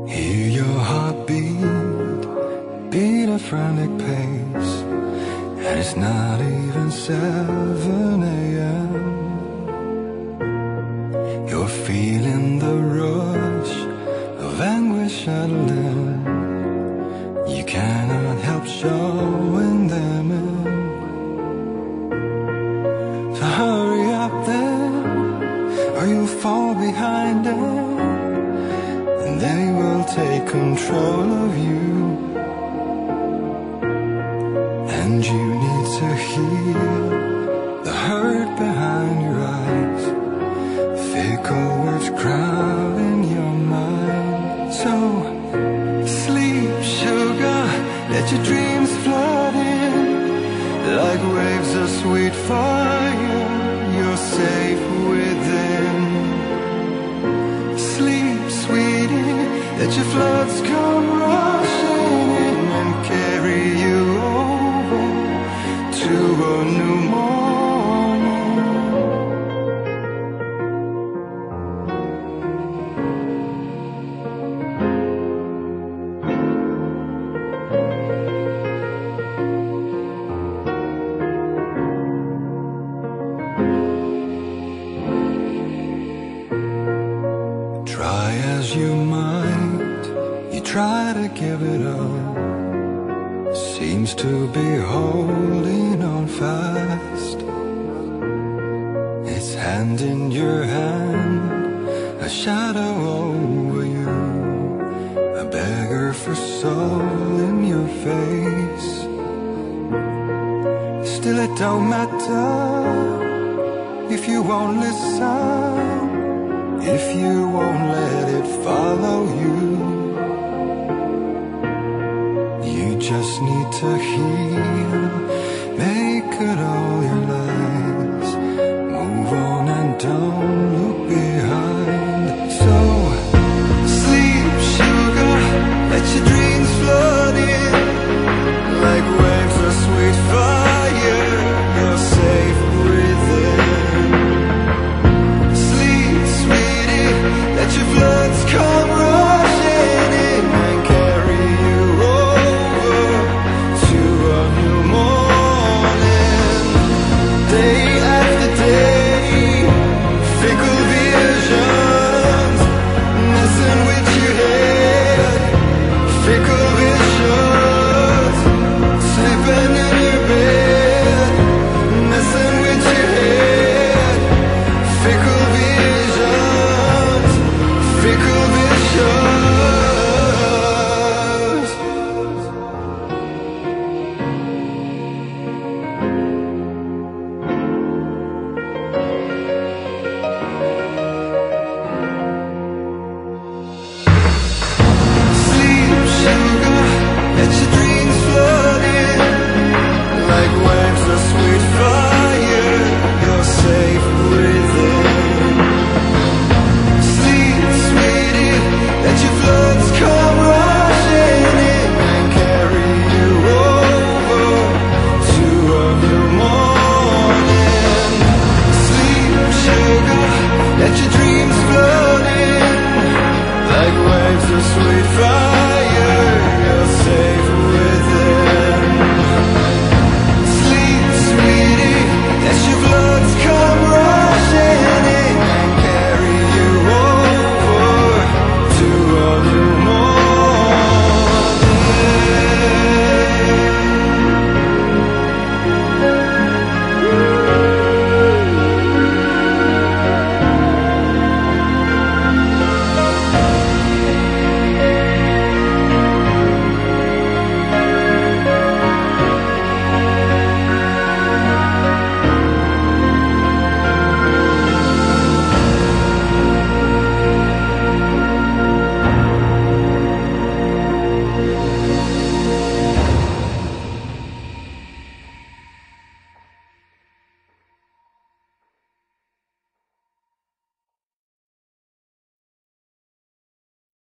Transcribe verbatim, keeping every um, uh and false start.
Hear your heartbeat, beat a frantic pace, and it's not even seven a m You're feeling the rush of anguish settling. You cannot help showing them in. So hurry up then, or you'll fall behind them, and they will take control of you. And you need to heal the hurt behind your eyes, fickle words crowding your mind. So sleep, sugar, let your dreams flood in like waves of sweet fire. You're safe within. Sleep, sweetie, let your floods come rushing in and carry you over to a new morning. Try as you might, you try to give it up, seems to be holding on fast. It's hand in your hand, a shadow over you, a beggar for soul in your face. Still it don't matter if you won't listen, if you won't let it follow you. You just need to heal, make good all your lies, move on and don't